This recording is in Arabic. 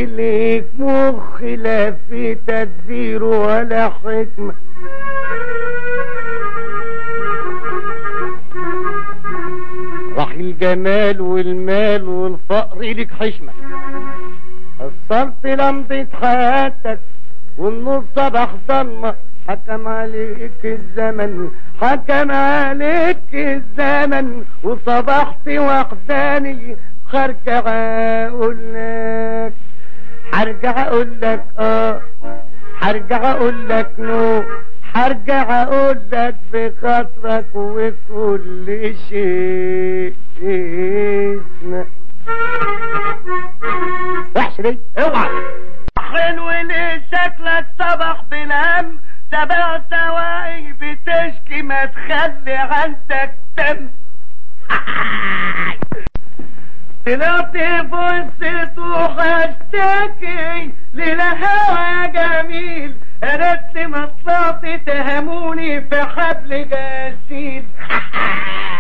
ليك مخ لا في تدبير ولا حكمة. راح الجمال والمال والفقر ليك حشمة. قصرت لمضة حياتك والنص صباح ضلمة. حكم عليك الزمن، حكم عليك الزمن، وصبحت وحداني. هرجع اقولك، هرجع اقولك هرجع اقولك نو، هرجع اقولك بخاطرك وكل شيء اسمه. وحش دي اوعى. حلو ليه شكلك صبح بنام، 7 سواقي بتشكي ما تخلي عندك دم. طلعت بصيت وهشتكي للهوى جميل، قالت لي ما طلعت تهموني في حبل غسيل.